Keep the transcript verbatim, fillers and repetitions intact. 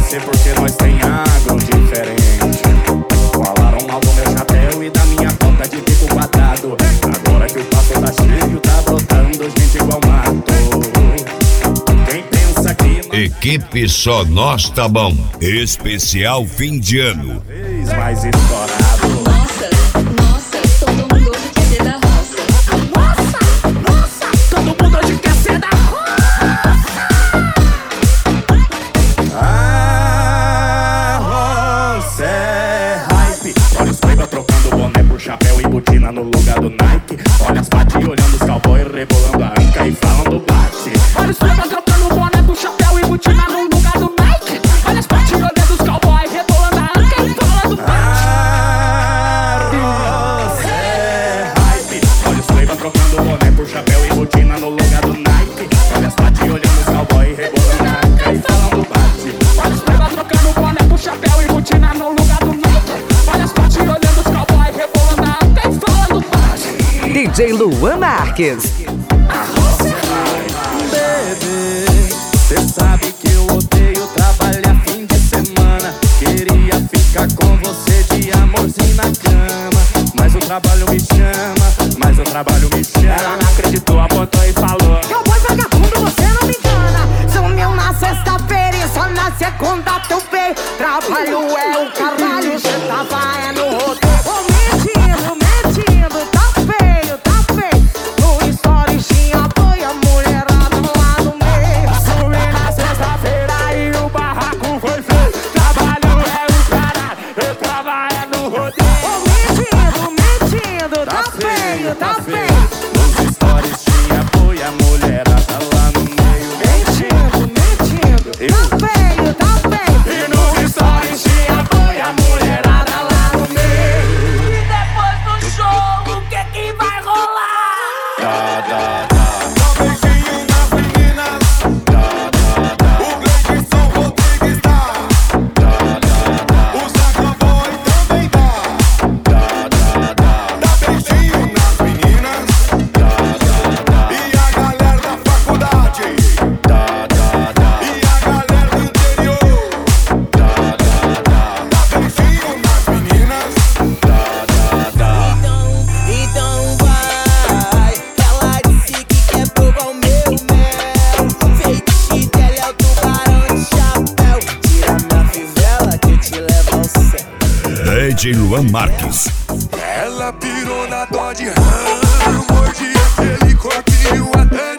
você porque nós tem agro diferente. Falaram mal do meu chapéu e da minha bota de bico quadrado. Agora que o papo tá cheio, tá brotando gente igual mato. Quem pensa que não... Equipe Só Nós Tá Bom, especial fim de ano. Vez mais estourado. Nossa, nossa, todo mundo hoje quer ser da roça. Nossa, nossa, todo mundo hoje quer ser da roça. A roça é hype. Olha os pega trocando boné por chapéu e botina no lugar do Nike. Olha as pati olhando os cowboy rebolando a anca e falando bate. Olha os pega trocando boné por chapéu e botina no lugar do Nike. Olha as pati olhando os cowboy rebolando a anca e falando bate. Trocando boné por chapéu e botina no lugar do Nike. Olha as pati olhando os cowboy rebolando a anca e falando bate. Olha os pega trocando boné por chapéu e botina no lugar do Nike. Olha as pati olhando os cowboy rebolando a anca e falando bate. D J Luan Marques. Bebê, cê sabe que eu odeio trabalhar fim de semana. Queria ficar com você de amorzinho na cama, mas o trabalho me chama, mas o trabalho me chama. Ela não acreditou, apontou e falou: Cowboy vagabundo, você não me engana. Sumiu na sexta-feira e só na segunda teu veio. Trabalho é o caralho, cê tava é no roteiro. Ô, mentindo, mentindo, tá feio, tá feio. No story tinha boi, a mulherada lá no meio. Sumi na sexta-feira e o barraco foi feio. Trabalho é o caralho, eu trabalho no rodeio. Ô, mentindo, mentindo, tá feio, tá feio. Nos stories tinha boi, a mulherada lá no meio. Mentindo, mentindo, tá feio, tá feio. E nos stories tinha boi, a mulherada lá no meio. E depois do show, o que que vai rolar? Dá, dá, dá. Dá beijinho nas meninas. Dá, dá, dá. O Gleison Rodrigues dá. Dá, dá, dá. O Sacramboy também dá. Dá, dá, dá. Dá beijinho nas meninas. Dá, dá, dá. E a galera da faculdade. Dá, dá, dá. E a galera do interior. Dá, dá, dá. Dá beijinho nas meninas. Dá, dá, dá. Então, então vai. Ela disse que quer provar o meu mel. Feitiço dela é o tubarão de chapéu. Tira minha fivela que eu te levo ao céu. D J Luan Marques. Ela pirou na Dodge Ram. Mordi aquele corpinho até